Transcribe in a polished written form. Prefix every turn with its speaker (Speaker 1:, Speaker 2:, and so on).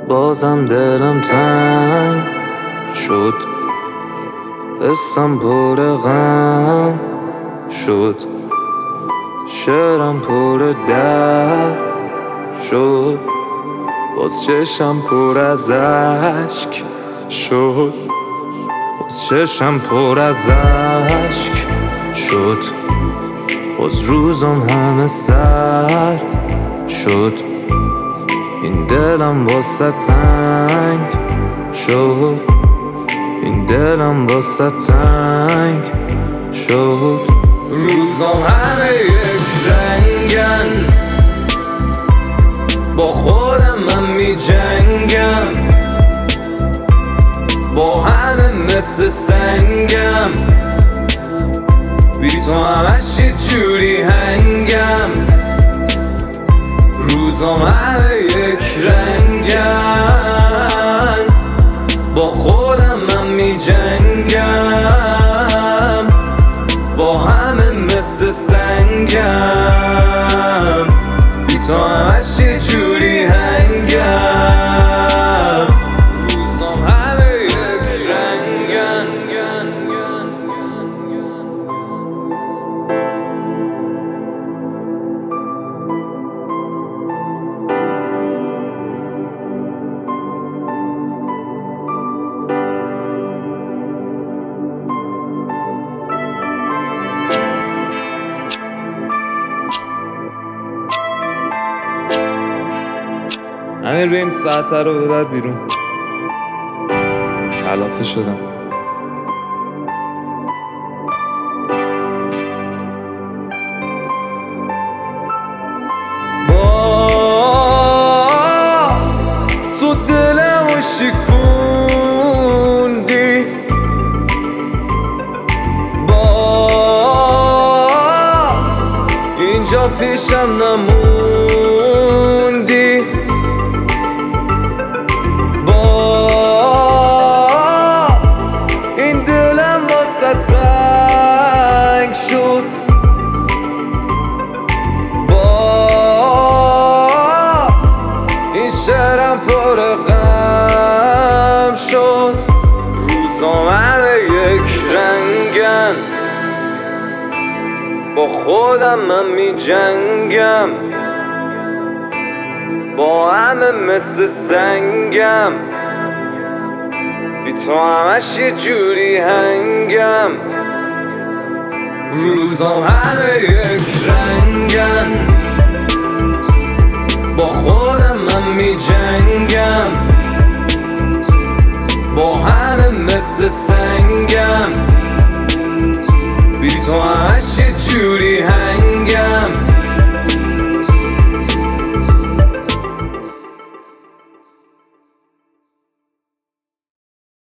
Speaker 1: بازم دلم تنگ شد، قصم پر غم شد، شعرم پر درد شد، باز چشم پر از اشک شد، باز چشم پر از اشک شد، باز روزم همه سرد شد، این دلم واسه تنگ شد، این دلم واسه تنگ شد. روزام همه یک رنگن، با خودم من می جنگم، با همه مثل سنگم، بی تو همش یه جوری هنگم. روزام همه یک رنگن، با خودم من می جنگم، با همه مثل سنگم، بی تو همش یه جوری هنگم. روزام همه یک رنگن. امیر به این ساعته رو ببر بیرون، کلافه شدم. باز تو دلمو شکوندی، باز اینجا پیشم نموندی، این دلم واسه تنگ شد، باز این شعرم پر غم شد. روزام همه یک رنگن، با خودم من می جنگم، با همه مثل سنگم، بی تو همش یه جوری هنگم. روزام همه یک رنگن، با خودم من می جنگم، با همه مثل سنگم، بی تو همش یه جوری هنگم.